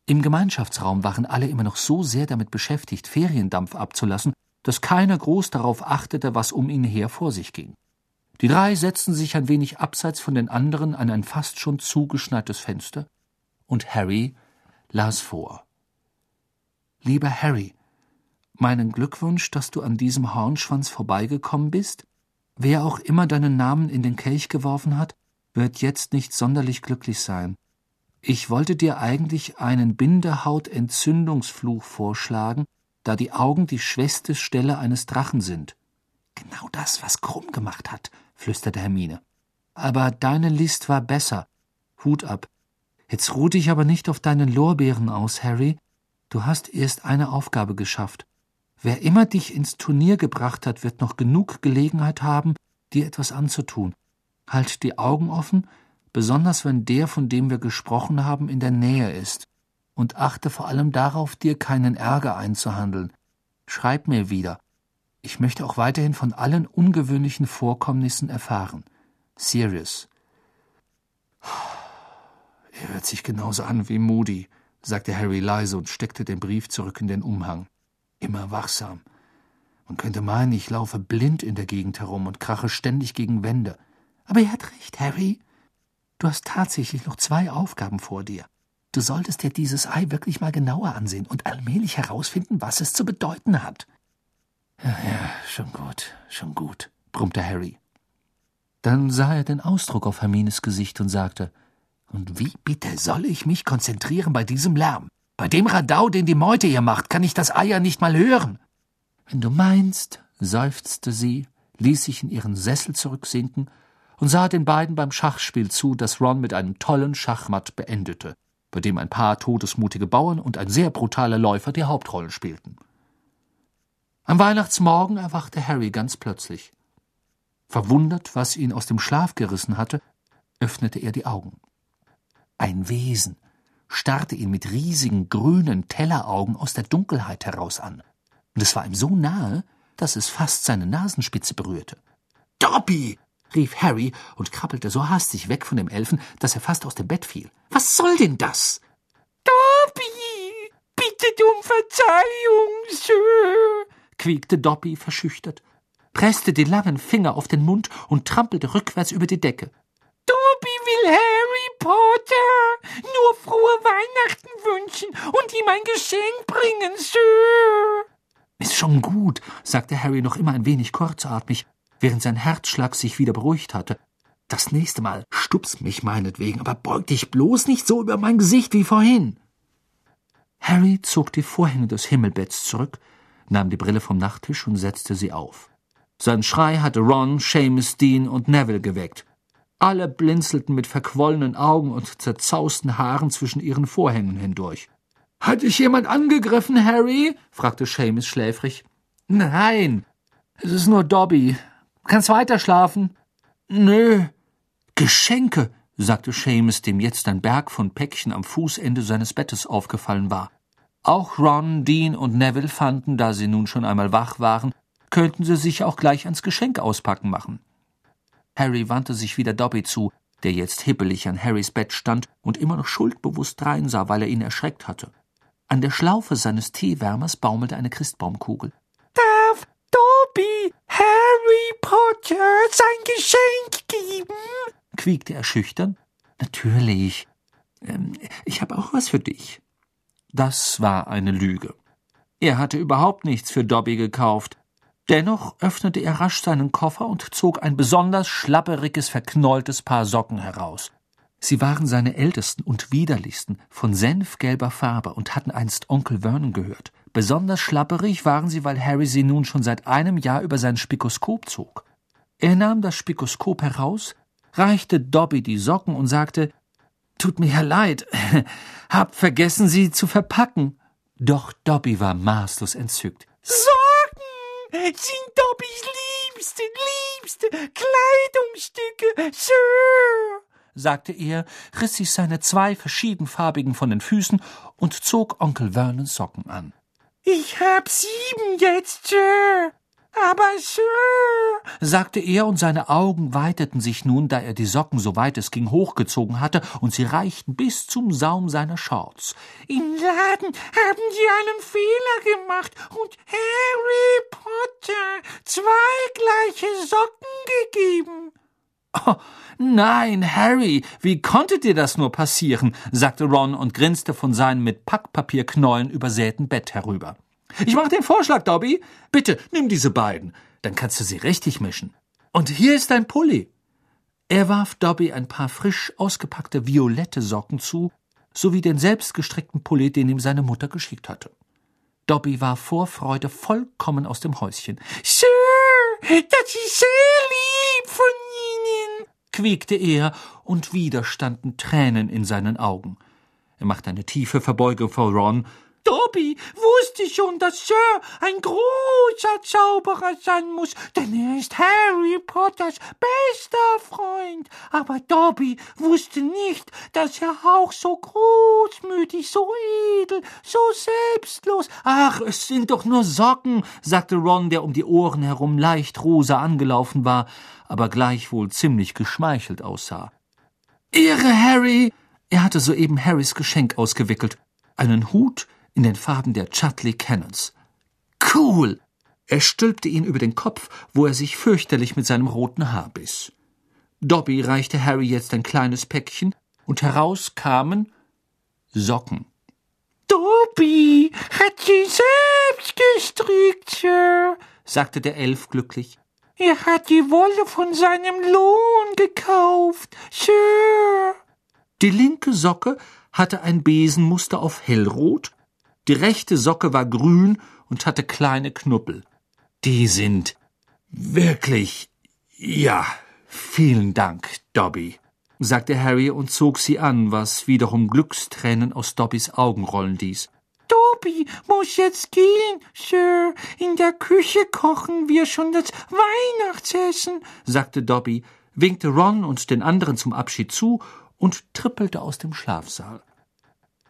Im Gemeinschaftsraum waren alle immer noch so sehr damit beschäftigt, Feriendampf abzulassen, dass keiner groß darauf achtete, was um ihn her vor sich ging. Die drei setzten sich ein wenig abseits von den anderen an ein fast schon zugeschneites Fenster, und Harry las vor. »Lieber Harry, meinen Glückwunsch, dass du an diesem Hornschwanz vorbeigekommen bist. Wer auch immer deinen Namen in den Kelch geworfen hat, wird jetzt nicht sonderlich glücklich sein. Ich wollte dir eigentlich einen Bindehautentzündungsfluch vorschlagen, da die Augen die schwächste Stelle eines Drachen sind.« »Genau das, was Krumm gemacht hat«, flüsterte Hermine. »Aber deine List war besser. Hut ab. Jetzt ruh dich aber nicht auf deinen Lorbeeren aus, Harry. Du hast erst eine Aufgabe geschafft. Wer immer dich ins Turnier gebracht hat, wird noch genug Gelegenheit haben, dir etwas anzutun. Halt die Augen offen, besonders wenn der, von dem wir gesprochen haben, in der Nähe ist. Und achte vor allem darauf, dir keinen Ärger einzuhandeln. Schreib mir wieder. Ich möchte auch weiterhin von allen ungewöhnlichen Vorkommnissen erfahren. Sirius.« »Er hört sich genauso an wie Moody«, sagte Harry leise und steckte den Brief zurück in den Umhang. »Immer wachsam. Man könnte meinen, ich laufe blind in der Gegend herum und krache ständig gegen Wände. Aber er hat recht, Harry. Du hast tatsächlich noch 2 Aufgaben vor dir. Du solltest dir dieses Ei wirklich mal genauer ansehen und allmählich herausfinden, was es zu bedeuten hat.« »Ja, schon gut«, brummte Harry. Dann sah er den Ausdruck auf Hermines Gesicht und sagte: »Und wie bitte soll ich mich konzentrieren bei diesem Lärm? Bei dem Radau, den die Meute hier macht, kann ich das Ei ja nicht mal hören.« »Wenn du meinst«, seufzte sie, ließ sich in ihren Sessel zurücksinken und sah den beiden beim Schachspiel zu, das Ron mit einem tollen Schachmatt beendete, bei dem ein paar todesmutige Bauern und ein sehr brutaler Läufer die Hauptrollen spielten. Am Weihnachtsmorgen erwachte Harry ganz plötzlich. Verwundert, was ihn aus dem Schlaf gerissen hatte, öffnete er die Augen. Ein Wesen starrte ihn mit riesigen grünen Telleraugen aus der Dunkelheit heraus an, und es war ihm so nahe, dass es fast seine Nasenspitze berührte. »Dobby!« rief Harry und krabbelte so hastig weg von dem Elfen, dass er fast aus dem Bett fiel. »Was soll denn das?« »Dobby, bitte um Verzeihung, Sir«, quiekte Dobby verschüchtert, presste die langen Finger auf den Mund und trampelte rückwärts über die Decke. »Dobby will Harry Potter nur frohe Weihnachten wünschen und ihm ein Geschenk bringen, Sir.« »Ist schon gut«, sagte Harry noch immer ein wenig kurzatmig, während sein Herzschlag sich wieder beruhigt hatte. »Das nächste Mal stups mich meinetwegen, aber beug dich bloß nicht so über mein Gesicht wie vorhin.« Harry zog die Vorhänge des Himmelbetts zurück, nahm die Brille vom Nachttisch und setzte sie auf. Sein Schrei hatte Ron, Seamus, Dean und Neville geweckt. Alle blinzelten mit verquollenen Augen und zerzausten Haaren zwischen ihren Vorhängen hindurch. »Hat dich jemand angegriffen, Harry?« fragte Seamus schläfrig. »Nein, es ist nur Dobby. Kannst weiter schlafen?« »Nö.« »Geschenke«, sagte Seamus, dem jetzt ein Berg von Päckchen am Fußende seines Bettes aufgefallen war. Auch Ron, Dean und Neville fanden, da sie nun schon einmal wach waren, könnten sie sich auch gleich ans Geschenk auspacken machen. Harry wandte sich wieder Dobby zu, der jetzt hibbelig an Harrys Bett stand und immer noch schuldbewusst reinsah, weil er ihn erschreckt hatte. An der Schlaufe seines Teewärmers baumelte eine Christbaumkugel. »Darf Dobby Harry Potter sein Geschenk geben?« quiekte er schüchtern. »Natürlich. Ich habe auch was für dich.« Das war eine Lüge. Er hatte überhaupt nichts für Dobby gekauft. Dennoch öffnete er rasch seinen Koffer und zog ein besonders schlapperiges, verknolltes Paar Socken heraus. Sie waren seine ältesten und widerlichsten, von senfgelber Farbe und hatten einst Onkel Vernon gehört. Besonders schlapperig waren sie, weil Harry sie nun schon seit einem Jahr über sein Spikoskop zog. Er nahm das Spikoskop heraus, reichte Dobby die Socken und sagte: »Tut mir ja leid, hab vergessen, sie zu verpacken.« Doch Dobby war maßlos entzückt. »Socken sind Dobbys liebste Kleidungsstücke, Sir«, sagte er, riss sich seine 2 verschiedenfarbigen von den Füßen und zog Onkel Vernons Socken an. »Ich hab 7 jetzt, Sir. Aber Sir, sagte er, und seine Augen weiteten sich nun, da er die Socken, soweit es ging, hochgezogen hatte, und sie reichten bis zum Saum seiner Shorts. Im Laden haben sie einen Fehler gemacht und Harry Potter 2 gleiche Socken gegeben. Oh, nein, Harry, wie konnte dir das nur passieren? Sagte Ron und grinste von seinem mit Packpapierknäueln übersäten Bett herüber. Ich mache den Vorschlag, Dobby. Bitte, nimm diese beiden. Dann kannst du sie richtig mischen. Und hier ist dein Pulli. Er warf Dobby ein paar frisch ausgepackte violette Socken zu, sowie den selbstgestrickten Pulli, den ihm seine Mutter geschickt hatte. Dobby war vor Freude vollkommen aus dem Häuschen. Sir, das ist sehr lieb von Ihnen, quiekte er, und wieder standen Tränen in seinen Augen. Er machte eine tiefe Verbeugung vor Ron. Dobby wusste schon, dass Sir ein großer Zauberer sein muss, denn er ist Harry Potters bester Freund. Aber Dobby wusste nicht, dass er auch so großmütig, so edel, so selbstlos... Ach, es sind doch nur Socken, sagte Ron, der um die Ohren herum leicht rosa angelaufen war, aber gleichwohl ziemlich geschmeichelt aussah. Irre, Harry! Er hatte soeben Harrys Geschenk ausgewickelt. Einen Hut in den Farben der Chudley Cannons. Cool! Er stülpte ihn über den Kopf, wo er sich fürchterlich mit seinem roten Haar biss. Dobby reichte Harry jetzt ein kleines Päckchen, und heraus kamen Socken. Dobby hat sie selbst gestrickt, Sir, sagte der Elf glücklich. Er hat die Wolle von seinem Lohn gekauft, Sir. Die linke Socke hatte ein Besenmuster auf hellrot, die rechte Socke war grün und hatte kleine Knubbel. Die sind wirklich... Ja, vielen Dank, Dobby, sagte Harry und zog sie an, was wiederum Glückstränen aus Dobbys Augen rollen ließ. Dobby muss jetzt gehen, Sir. In der Küche kochen wir schon das Weihnachtsessen, sagte Dobby, winkte Ron und den anderen zum Abschied zu und trippelte aus dem Schlafsaal.